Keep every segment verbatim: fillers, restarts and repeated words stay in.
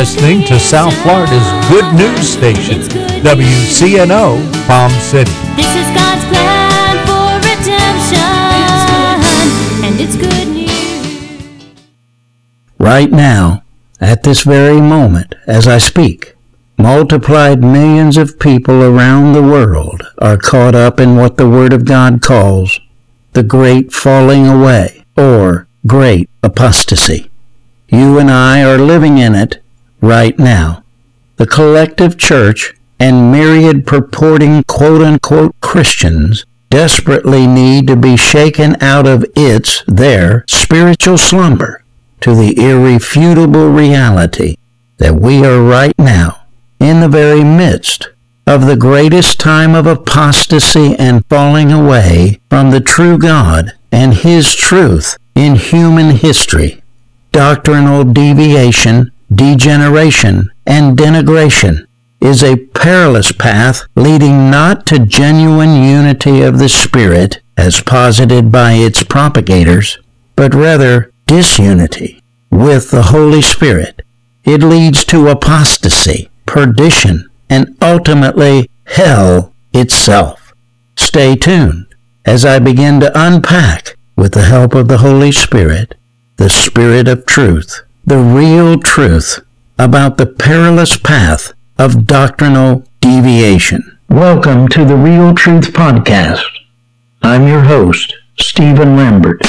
listening to South Florida's Good News Station, W C N O, Palm City. This is God's plan for redemption, and it's good news. Right now, at this very moment, as I speak, multiplied millions of people around the world are caught up in what the Word of God calls the great falling away, or great apostasy. You and I are living in it right now. The collective church and myriad purporting quote-unquote Christians desperately need to be shaken out of its, their, spiritual slumber to the irrefutable reality that we are right now in the very midst of the greatest time of apostasy and falling away from the true God and His truth in human history. Doctrinal deviation, degeneration, and denigration is a perilous path leading not to genuine unity of the Spirit as posited by its propagators, but rather disunity with the Holy Spirit. It leads to apostasy, perdition, and ultimately hell itself. Stay tuned as I begin to unpack, with the help of the Holy Spirit, the Spirit of truth, the real truth about the perilous path of doctrinal deviation. Welcome to the Real Truth Podcast. I'm your host, Stephen Lambert.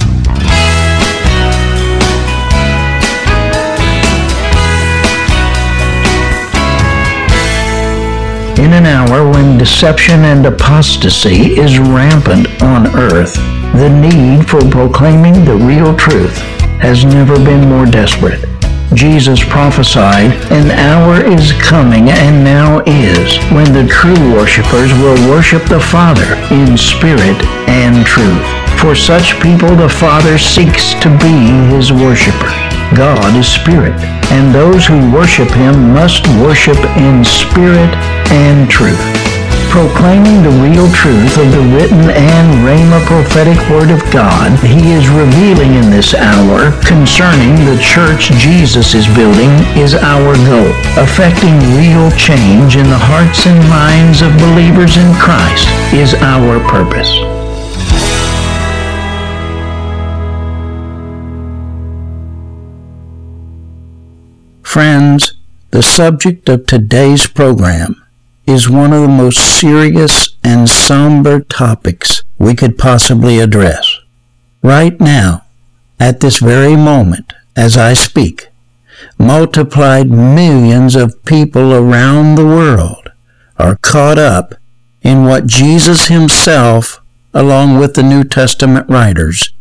In an hour when deception and apostasy is rampant on earth, the need for proclaiming the real truth has never been more desperate. Jesus prophesied, "An hour is coming and now is, when the true worshipers will worship the Father in spirit and truth. For such people the Father seeks to be His worshipers. God is spirit, and those who worship Him must worship in spirit and truth." Proclaiming the real truth of the written and Rhema prophetic Word of God, He is revealing in this hour concerning the church Jesus is building is our goal. Affecting real change in the hearts and minds of believers in Christ is our purpose. Friends, the subject of today's program is one of the most serious and somber topics we could possibly address. Right now, at this very moment, as I speak, multiplied millions of people around the world are caught up in what Jesus Himself, along with the New Testament writers,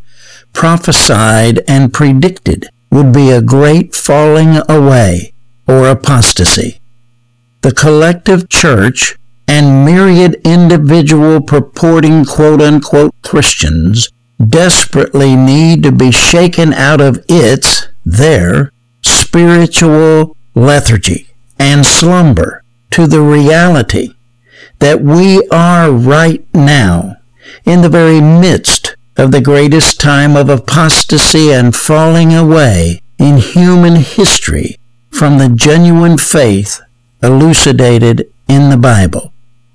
prophesied and predicted would be a great falling away or apostasy. The collective church and myriad individual purporting quote-unquote Christians desperately need to be shaken out of its, their, spiritual lethargy and slumber to the reality that we are right now in the very midst of the greatest time of apostasy and falling away in human history from the genuine faith elucidated in the Bible.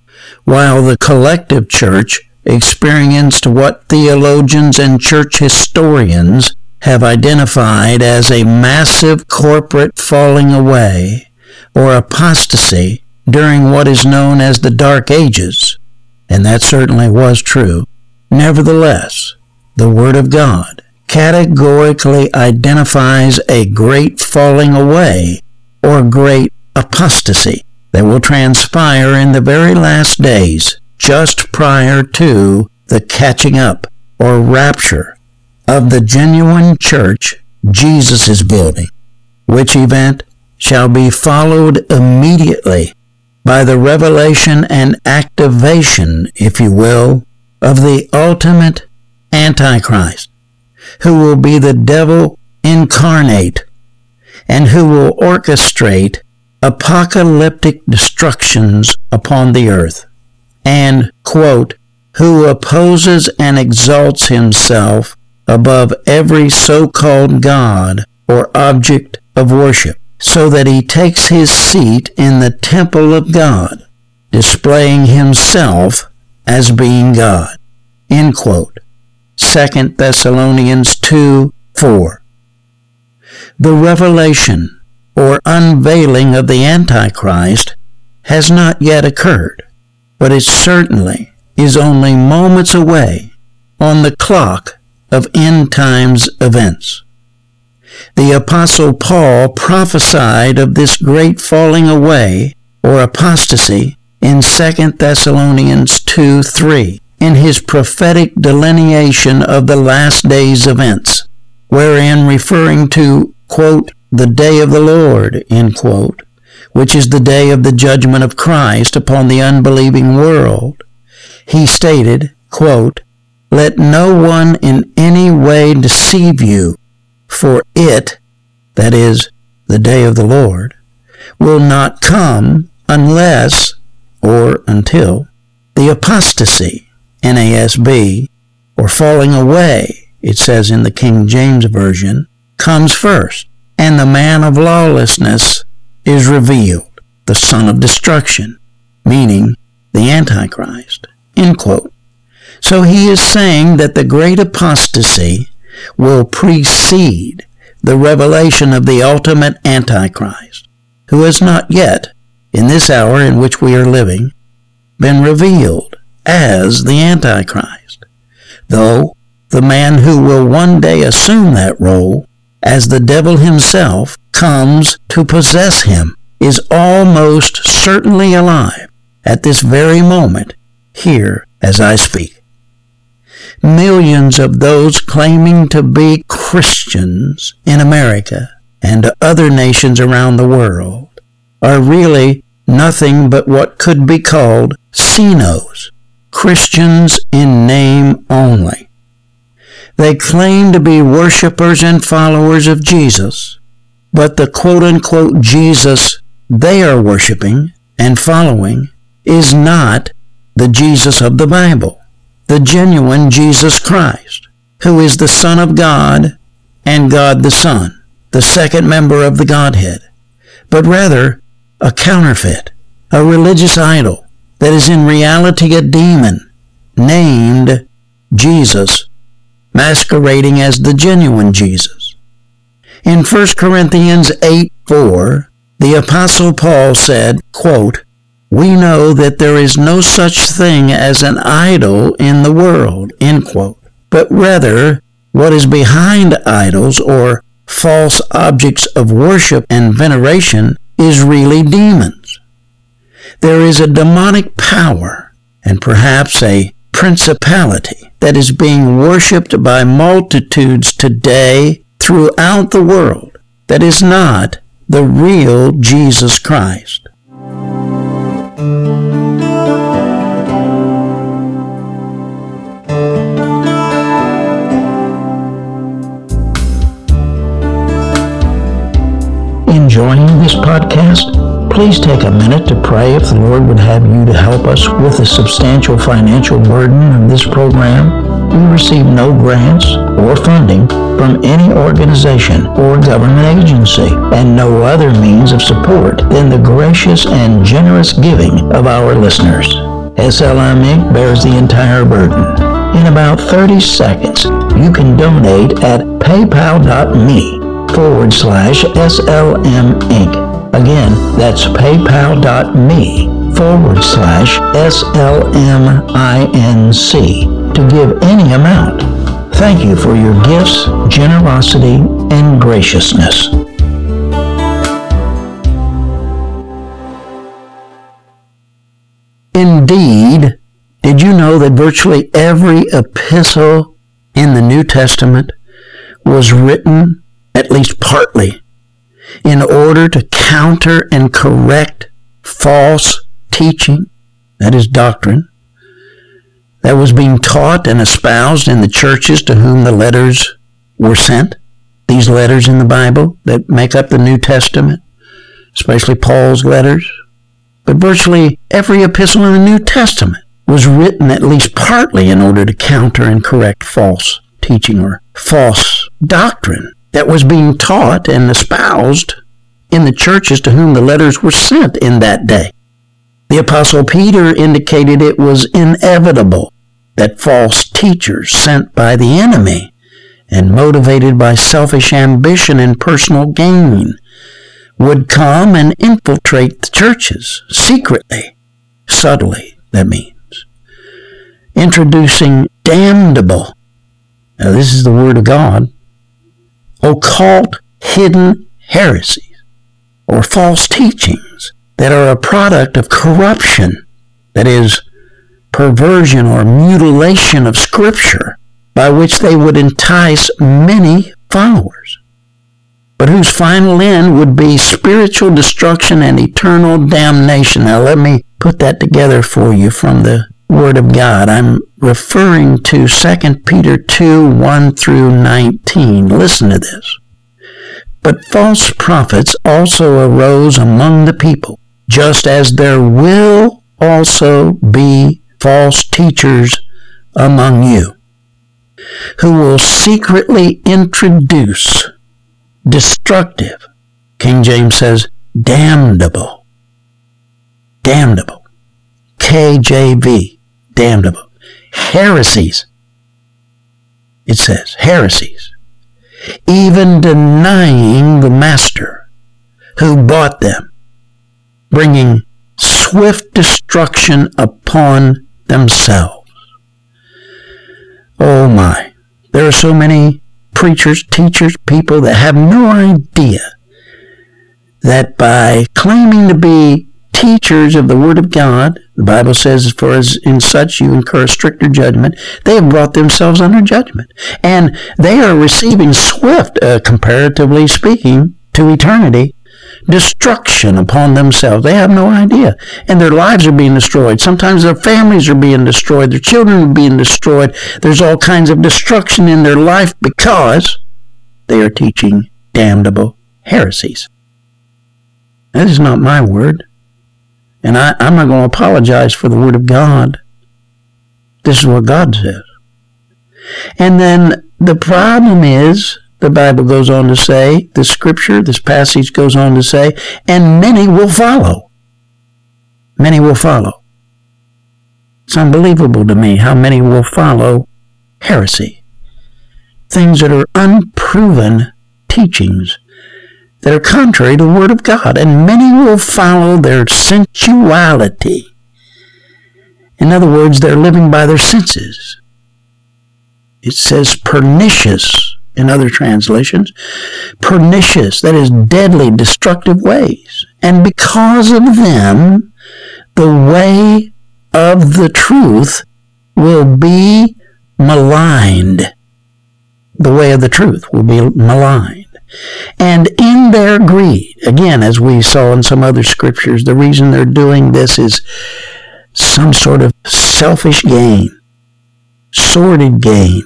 While the collective church experienced what theologians and church historians have identified as a massive corporate falling away or apostasy during what is known as the Dark Ages, and that certainly was true, nevertheless, the Word of God categorically identifies a great falling away or great apostasy that will transpire in the very last days, just prior to the catching up or rapture of the genuine church Jesus is building, which event shall be followed immediately by the revelation and activation, if you will, of the ultimate Antichrist, who will be the devil incarnate and who will orchestrate apocalyptic destructions upon the earth, and, quote, who opposes and exalts himself above every so-called God or object of worship, so that he takes his seat in the temple of God, displaying himself as being God. End quote. Second Thessalonians two four. The revelation or unveiling of the Antichrist has not yet occurred, but it certainly is only moments away on the clock of end times events. The Apostle Paul prophesied of this great falling away or apostasy in Second Thessalonians two three in his prophetic delineation of the last days events, wherein referring to, quote, the day of the Lord, end quote, which is the day of the judgment of Christ upon the unbelieving world, he stated, quote, let no one in any way deceive you, for it, that is, the day of the Lord, will not come unless, or until, the apostasy, N A S B, or falling away, it says in the King James Version, comes first, and the man of lawlessness is revealed, the son of destruction, meaning the Antichrist, end quote. So he is saying that the great apostasy will precede the revelation of the ultimate Antichrist, who has not yet, in this hour in which we are living, been revealed as the Antichrist, though the man who will one day assume that role as the devil himself comes to possess him is almost certainly alive at this very moment here as I speak. Millions of those claiming to be Christians in America and other nations around the world are really nothing but what could be called C N Os, Christians in name only. They claim to be worshipers and followers of Jesus, but the quote-unquote Jesus they are worshiping and following is not the Jesus of the Bible, the genuine Jesus Christ, who is the Son of God and God the Son, the second member of the Godhead, but rather a counterfeit, a religious idol that is in reality a demon named Jesus, masquerading as the genuine Jesus. In First Corinthians eight four, the Apostle Paul said, quote, we know that there is no such thing as an idol in the world, end quote, but rather what is behind idols or false objects of worship and veneration is really demons. There is a demonic power and perhaps a principality that is being worshipped by multitudes today throughout the world that is not the real Jesus Christ. Enjoying this podcast? Please take a minute to pray if the Lord would have you to help us with the substantial financial burden of this program. We receive no grants or funding from any organization or government agency, and no other means of support than the gracious and generous giving of our listeners. S L M Incorporated bears the entire burden. In about thirty seconds, you can donate at paypal.me forward slash SLM Inc. Again, that's paypal.me forward slash SLMINC to give any amount. Thank you for your gifts, generosity, and graciousness. Indeed, did you know that virtually every epistle in the New Testament was written, at least partly, in order to counter and correct false teaching, that is doctrine, that was being taught and espoused in the churches to whom the letters were sent? These letters in the Bible that make up the New Testament, especially Paul's letters. But virtually every epistle in the New Testament was written at least partly in order to counter and correct false teaching or false doctrine that was being taught and espoused in the churches to whom the letters were sent in that day. The Apostle Peter indicated it was inevitable that false teachers sent by the enemy and motivated by selfish ambition and personal gain would come and infiltrate the churches secretly, subtly, that means, introducing damnable, now this is the Word of God, occult, hidden heresies or false teachings that are a product of corruption, that is, perversion or mutilation of Scripture, by which they would entice many followers, but whose final end would be spiritual destruction and eternal damnation. Now let me put that together for you from the Word of God. I'm referring to Second Peter two, one through nineteen. Listen to this. But false prophets also arose among the people, just as there will also be false teachers among you, who will secretly introduce destructive, King James says, damnable, damnable, K J V, damnable, heresies, it says, heresies, even denying the master who bought them, bringing swift destruction upon themselves. Oh my, there are so many preachers, teachers, people that have no idea that by claiming to be teachers of the Word of God, the Bible says, for as in such you incur stricter judgment, they have brought themselves under judgment. And they are receiving swift, uh, comparatively speaking, to eternity, destruction upon themselves. They have no idea. And their lives are being destroyed. Sometimes their families are being destroyed. Their children are being destroyed. There's all kinds of destruction in their life because they are teaching damnable heresies. That is not my word. And I, I'm not going to apologize for the Word of God. This is what God says. And then the problem is, the Bible goes on to say, the Scripture, this passage goes on to say, and many will follow. Many will follow. It's unbelievable to me how many will follow heresy. Things that are unproven teachings that are contrary to the Word of God, and many will follow their sensuality. In other words, they're living by their senses. It says pernicious in other translations. Pernicious, that is deadly, destructive ways. And because of them, the way of the truth will be maligned. The way of the truth will be maligned. And in their greed, again, as we saw in some other scriptures, the reason they're doing this is some sort of selfish gain, sordid gain,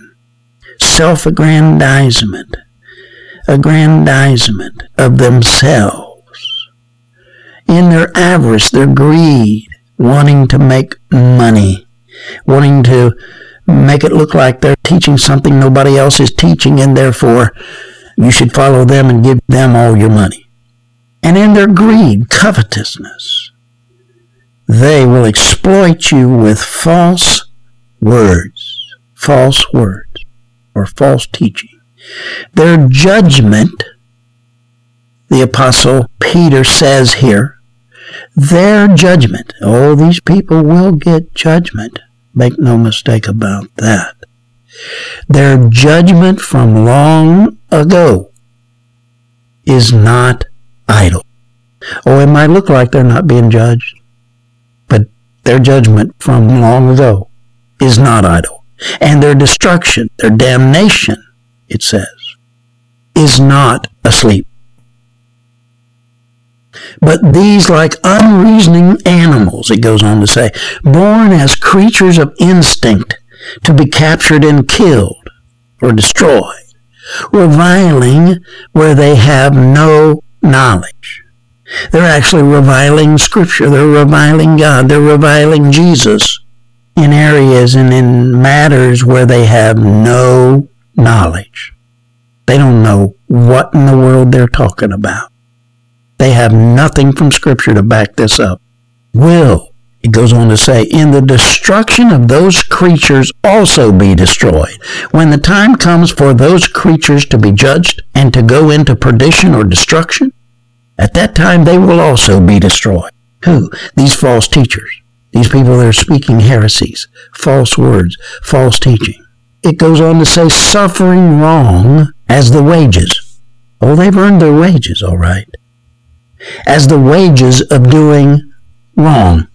self-aggrandizement, aggrandizement of themselves. In their avarice, their greed, wanting to make money, wanting to make it look like they're teaching something nobody else is teaching, and therefore you should follow them and give them all your money. And in their greed, covetousness, they will exploit you with false words, false words, or false teaching. Their judgment, the Apostle Peter says here, their judgment, oh, these people will get judgment. Make no mistake about that. Their judgment from long ago is not idle. Oh, it might look like they're not being judged, but their judgment from long ago is not idle. And their destruction, their damnation, it says, is not asleep. But these, like unreasoning animals, it goes on to say, born as creatures of instinct, to be captured and killed or destroyed, reviling where they have no knowledge. They're actually reviling Scripture. They're reviling God. They're reviling Jesus in areas and in matters where they have no knowledge. They don't know what in the world they're talking about. They have nothing from Scripture to back this up. Will, it goes on to say, in the destruction of those creatures also be destroyed. When the time comes for those creatures to be judged and to go into perdition or destruction, at that time they will also be destroyed. Who? These false teachers. These people that are speaking heresies, false words, false teaching. It goes on to say, suffering wrong as the wages. Oh, they've earned their wages, all right. As the wages of doing wrong.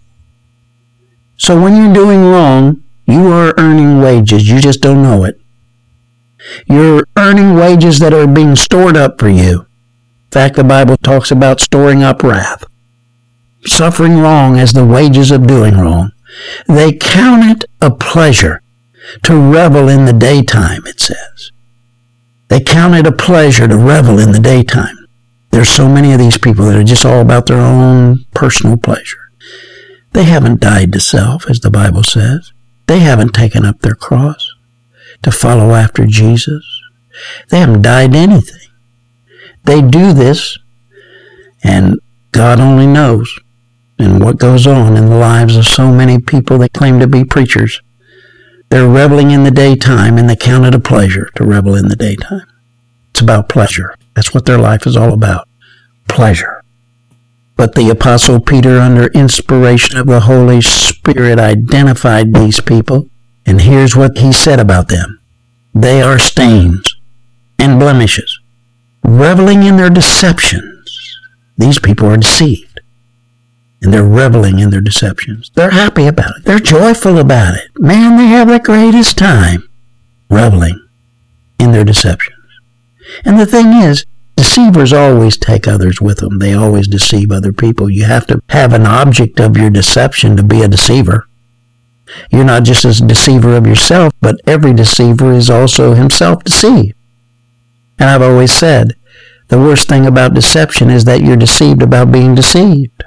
So when you're doing wrong, you are earning wages. You just don't know it. You're earning wages that are being stored up for you. In fact, the Bible talks about storing up wrath. Suffering wrong as the wages of doing wrong. They count it a pleasure to revel in the daytime, it says. They count it a pleasure to revel in the daytime. There's so many of these people that are just all about their own personal pleasure. They haven't died to self, as the Bible says. They haven't taken up their cross to follow after Jesus. They haven't died to anything. They do this, and God only knows. And what goes on in the lives of so many people that claim to be preachers. They're reveling in the daytime, and they count it a pleasure to revel in the daytime. It's about pleasure. That's what their life is all about. Pleasure. But the Apostle Peter, under inspiration of the Holy Spirit, identified these people, and here's what he said about them. They are stains and blemishes, reveling in their deceptions. These people are deceived. And they're reveling in their deceptions. They're happy about it. They're joyful about it. Man, they have the greatest time reveling in their deceptions. And the thing is, deceivers always take others with them. They always deceive other people. You have to have an object of your deception to be a deceiver. You're not just a deceiver of yourself, but every deceiver is also himself deceived. And I've always said, the worst thing about deception is that you're deceived about being deceived.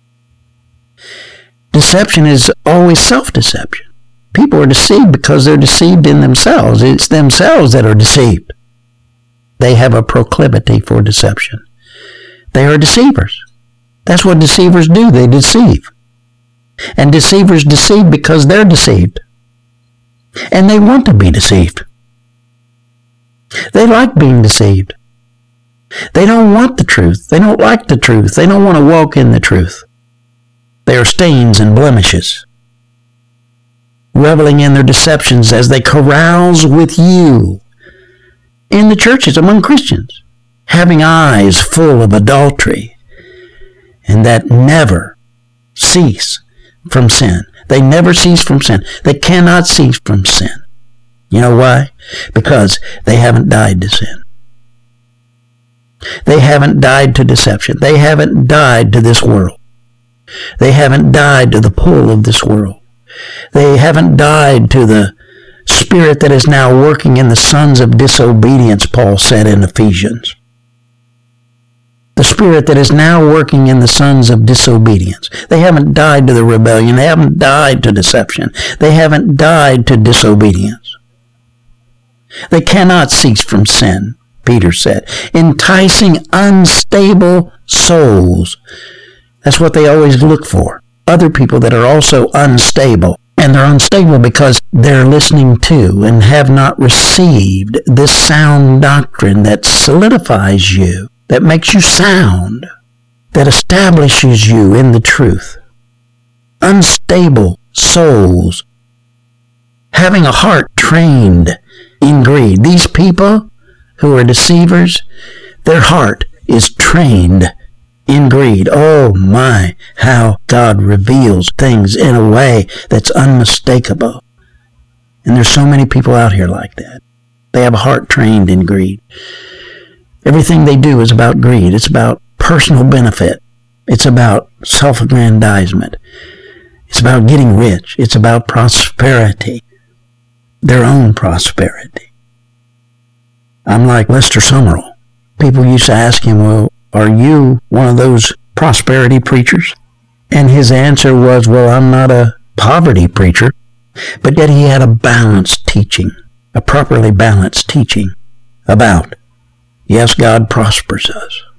Deception is always self-deception. People are deceived because they're deceived in themselves. It's themselves that are deceived. They have a proclivity for deception. They are deceivers. That's what deceivers do. They deceive. And deceivers deceive because they're deceived. And they want to be deceived. They like being deceived. They don't want the truth. They don't like the truth. They don't want to walk in the truth. They are stains and blemishes, reveling in their deceptions as they carouse with you in the churches among Christians, having eyes full of adultery, and that never cease from sin. They never cease from sin. They cannot cease from sin. You know why? Because they haven't died to sin. They haven't died to deception. They haven't died to this world. They haven't died to the pull of this world. They haven't died to the spirit that is now working in the sons of disobedience, Paul said in Ephesians. The spirit that is now working in the sons of disobedience. They haven't died to the rebellion. They haven't died to deception. They haven't died to disobedience. They cannot cease from sin, Peter said, enticing unstable souls. That's what they always look for. Other people that are also unstable. And they're unstable because they're listening to and have not received this sound doctrine that solidifies you, that makes you sound, that establishes you in the truth. Unstable souls, having a heart trained in greed. These people who are deceivers, their heart is trained in greed. Oh my, how God reveals things in a way that's unmistakable. And there's so many people out here like that. They have a heart trained in greed. Everything they do is about greed. It's about personal benefit. It's about self-aggrandizement. It's about getting rich. It's about prosperity. Their own prosperity. I'm like Lester Summerall. People used to ask him, well, are you one of those prosperity preachers? And his answer was, well, I'm not a poverty preacher. But yet he had a balanced teaching, a properly balanced teaching about, yes, God prospers us.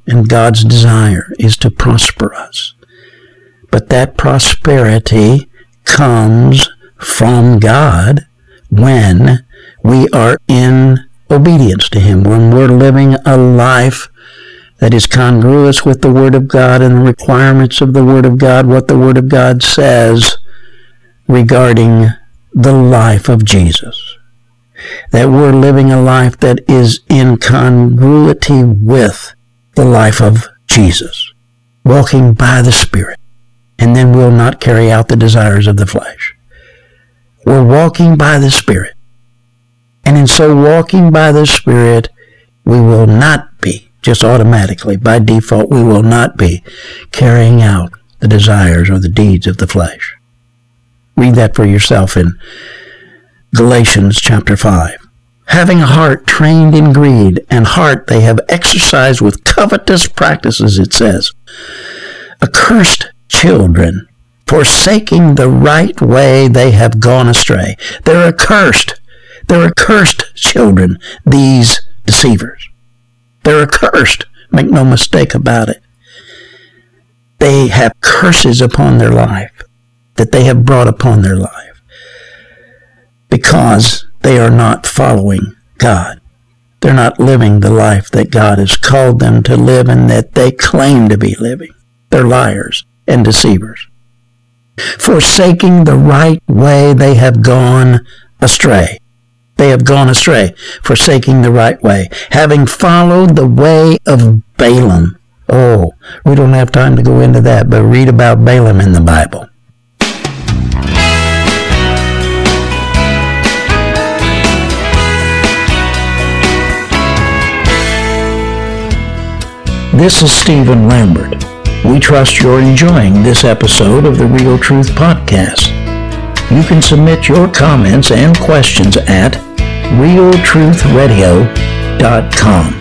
and God's desire is to prosper us. But that prosperity comes from God when we are in obedience to Him, when we're living a life that is congruous with the Word of God and the requirements of the Word of God, what the Word of God says regarding the life of Jesus. That we're living a life that is in congruity with the life of Jesus, walking by the Spirit, and then we'll not carry out the desires of the flesh. We're walking by the Spirit, and in so walking by the Spirit, we will not be, just automatically, by default, we will not be carrying out the desires or the deeds of the flesh. Read that for yourself in Galatians chapter five. Having a heart trained in greed, and heart they have exercised with covetous practices, it says. Accursed children, forsaking the right way, they have gone astray. They're accursed. They're accursed children, these deceivers. They're accursed. Make no mistake about it. They have curses upon their life that they have brought upon their life because they are not following God. They're not living the life that God has called them to live and that they claim to be living. They're liars and deceivers. Forsaking the right way, they have gone astray. They have gone astray, forsaking the right way, having followed the way of Balaam. Oh, we don't have time to go into that, but read about Balaam in the Bible. This is Stephen Lambert. We trust you're enjoying this episode of the Real Truth Podcast. You can submit your comments and questions at real truth radio dot com.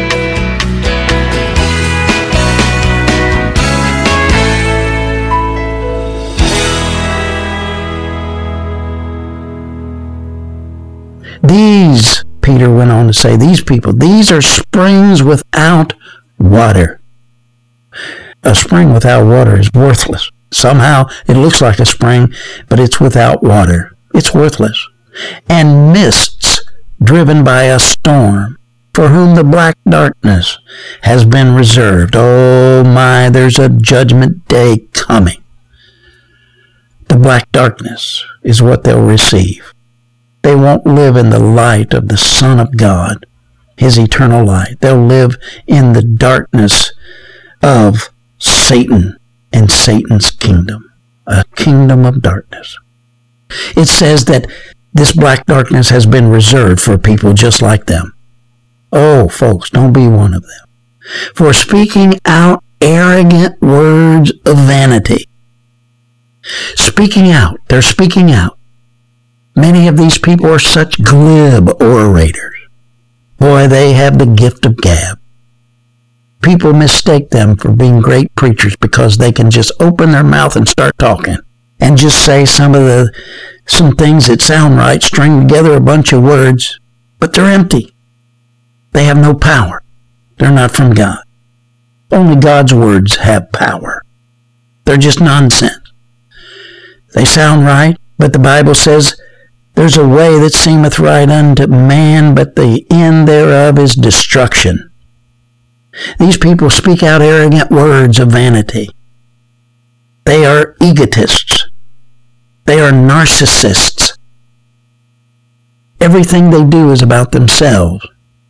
These, Peter went on to say, these people, these are springs without water. A spring without water is worthless. Somehow it looks like a spring, but it's without water. It's worthless. And mists driven by a storm, for whom the black darkness has been reserved. Oh my, there's a judgment day coming. The black darkness is what they'll receive. They won't live in the light of the Son of God, His eternal light. They'll live in the darkness of Satan and Satan's kingdom, a kingdom of darkness. It says that this black darkness has been reserved for people just like them. Oh, folks, don't be one of them. For speaking out arrogant words of vanity. Speaking out, they're speaking out. Many of these people are such glib orators. Boy, they have the gift of gab. People mistake them for being great preachers because they can just open their mouth and start talking and just say some of the some things that sound right, string together a bunch of words, but they're empty. They have no power. They're not from God. Only God's words have power. They're just nonsense. They sound right, but the Bible says, there's a way that seemeth right unto man, but the end thereof is destruction. These people speak out arrogant words of vanity. They are egotists. They are narcissists. Everything they do is about themselves.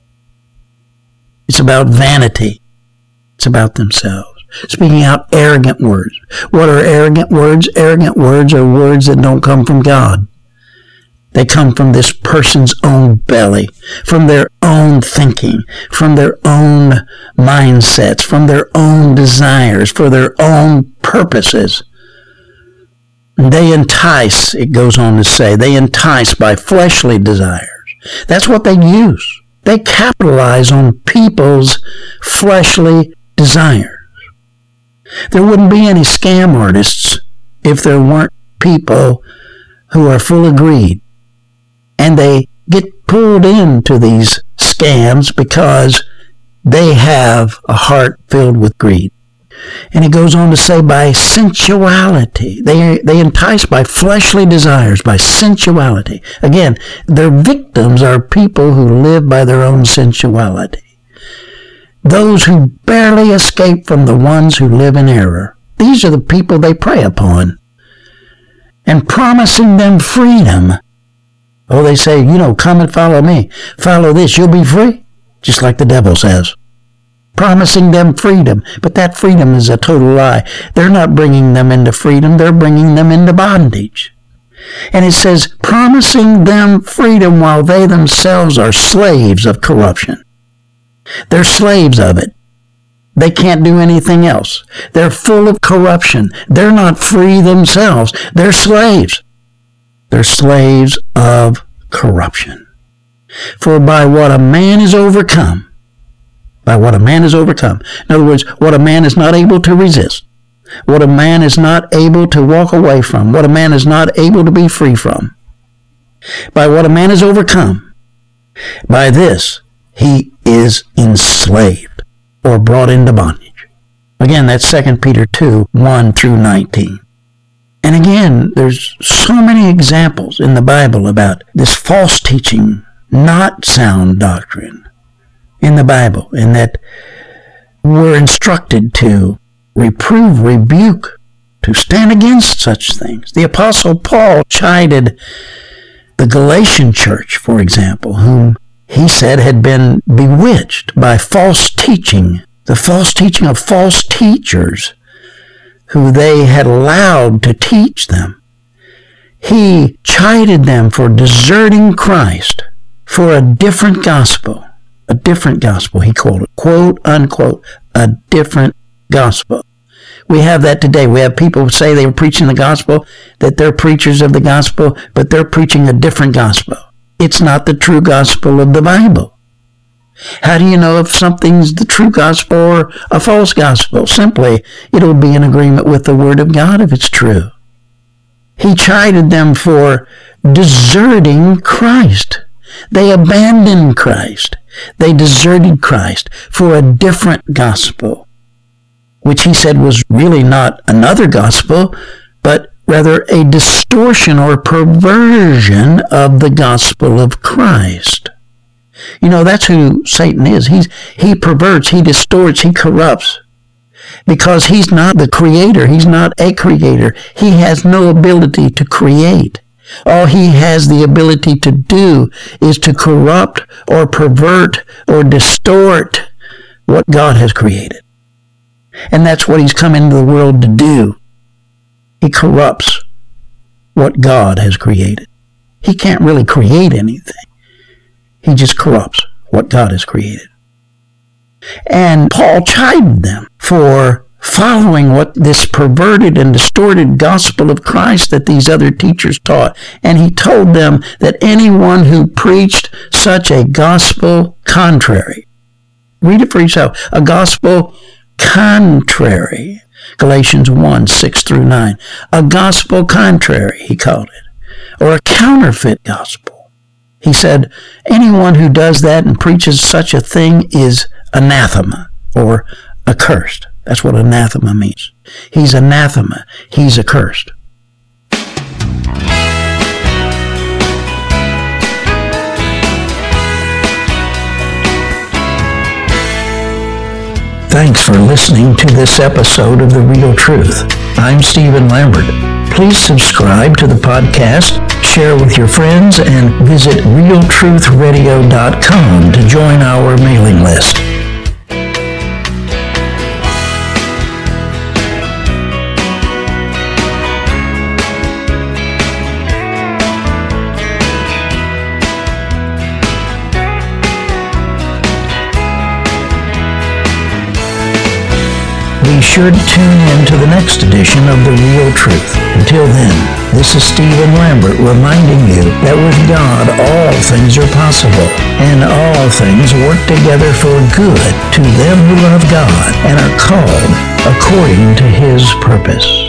It's about vanity. It's about themselves. Speaking out arrogant words. What are arrogant words? Arrogant words are words that don't come from God. They come from this person's own belly, from their own thinking, from their own mindsets, from their own desires, for their own purposes. They entice, it goes on to say, they entice by fleshly desires. That's what they use. They capitalize on people's fleshly desires. There wouldn't be any scam artists if there weren't people who are full of greed. And they get pulled into these scams because they have a heart filled with greed. And he goes on to say, by sensuality. They, they entice by fleshly desires, by sensuality. Again, their victims are people who live by their own sensuality. Those who barely escape from the ones who live in error. These are the people they prey upon. And promising them freedom. Oh, they say, you know, come and follow me. Follow this, you'll be free. Just like the devil says. Promising them freedom. But that freedom is a total lie. They're not bringing them into freedom. They're bringing them into bondage. And it says, promising them freedom while they themselves are slaves of corruption. They're slaves of it. They can't do anything else. They're full of corruption. They're not free themselves. They're slaves. They're slaves of corruption. For by what a man is overcome, by what a man is overcome, in other words, what a man is not able to resist, what a man is not able to walk away from, what a man is not able to be free from, by what a man is overcome, by this he is enslaved or brought into bondage. Again, that's Second Peter two, one through nineteen. And again, there's so many examples in the Bible about this false teaching, not sound doctrine in the Bible, and that we're instructed to reprove, rebuke, to stand against such things. The Apostle Paul chided the Galatian church, for example, whom he said had been bewitched by false teaching, the false teaching of false teachers who they had allowed to teach them. He chided them for deserting Christ for a different gospel. A different gospel, he called it, quote, unquote, a different gospel. We have that today. We have people who say they were preaching the gospel, that they're preachers of the gospel, but they're preaching a different gospel. It's not the true gospel of the Bible. How do you know if something's the true gospel or a false gospel? Simply, it'll be in agreement with the Word of God if it's true. He chided them for deserting Christ. They abandoned Christ. They deserted Christ for a different gospel, which he said was really not another gospel, but rather a distortion or perversion of the gospel of Christ. You know, that's who Satan is. He's, he perverts, he distorts, he corrupts. Because he's not the creator. He's not a creator. He has no ability to create. All he has the ability to do is to corrupt or pervert or distort what God has created. And that's what he's come into the world to do. He corrupts what God has created. He can't really create anything. He just corrupts what God has created. And Paul chided them for following what this perverted and distorted gospel of Christ that these other teachers taught. And he told them that anyone who preached such a gospel contrary, read it for yourself, a gospel contrary, Galatians one, six through nine, a gospel contrary, he called it, or a counterfeit gospel. He said, anyone who does that and preaches such a thing is anathema, or accursed. That's what anathema means. He's anathema. He's accursed. Thanks for listening to this episode of The Real Truth. I'm Stephen Lambert. Please subscribe to the podcast, share with your friends, and visit real truth radio dot com to join our mailing list. Be sure to tune in to the next edition of The Real Truth. Until then, this is Stephen Lambert reminding you that with God all things are possible, and all things work together for good to them who love God and are called according to His purpose.